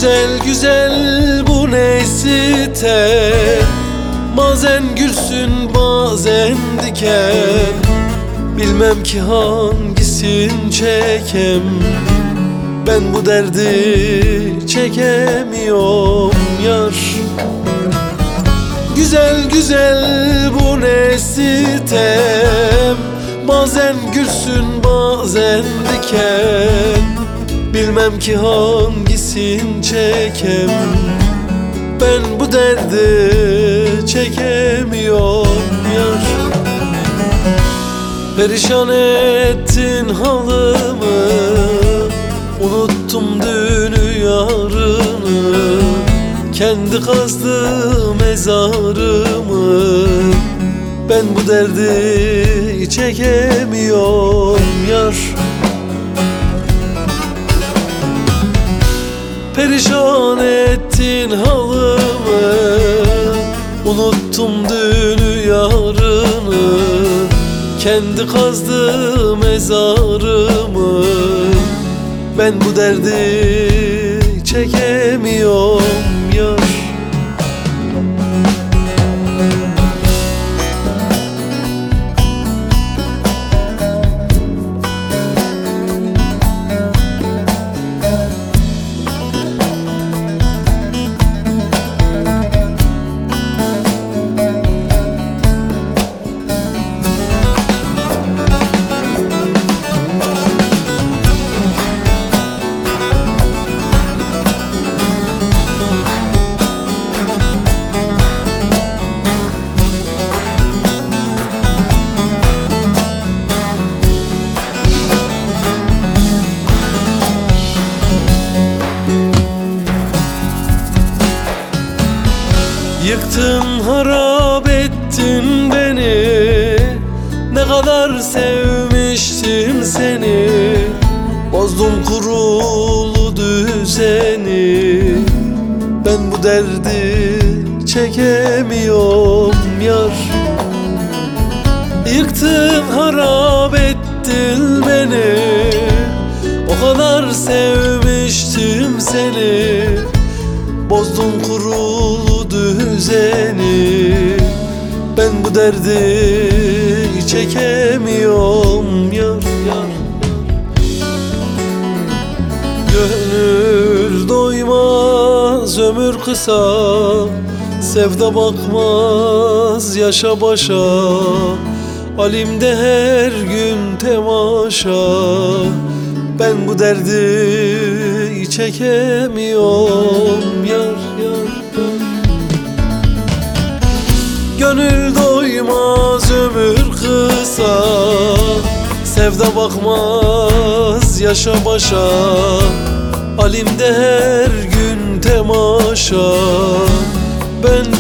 Güzel güzel bu ne sitem, bazen gülsün bazen diken. Bilmem ki hangisin çekem, ben bu derdi çekemiyorum yar. Güzel güzel bu ne sitem, bazen gülsün bazen diken. Bilmem ki hangisin çekem, ben bu derdi çekemiyorum yar. Perişan ettin halımı, unuttum dünü yarını. Kendi kazdı mezarımı, ben bu derdi çekemiyorum yar. Perişan ettin halımı, unuttum dünü yarını. Kendi kazdı mezarımı, ben bu derdi çekemiyorum yar. Yıktın harap ettin beni, ne kadar sevmiştim seni. Bozdun kurulu düzeni, ben bu derdi çekemiyorum yar. Yıktın harap ettin beni, o kadar sevmiştim seni. Bozdun kurulu düzeni, ben bu derdi çekemiyorum yar, yar. Gönül doymaz ömür kısa, sevda bakmaz yaşa başa. Halimde her gün temaşa, ben bu derdi çekemiyorum yar, yar, yar. Gönül doymaz ömür kısa, sevda bakmaz yaşa başa. Halimde her gün temaşa, ben